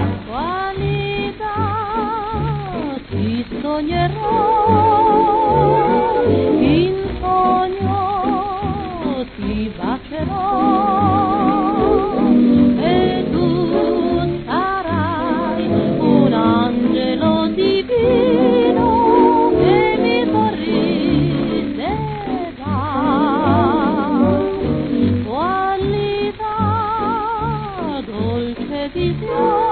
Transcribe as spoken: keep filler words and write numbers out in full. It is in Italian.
qualità ti sognerò, in sogno ti bacerò e tu sarai un angelo divino che mi sorriderà. Qualità dolce visione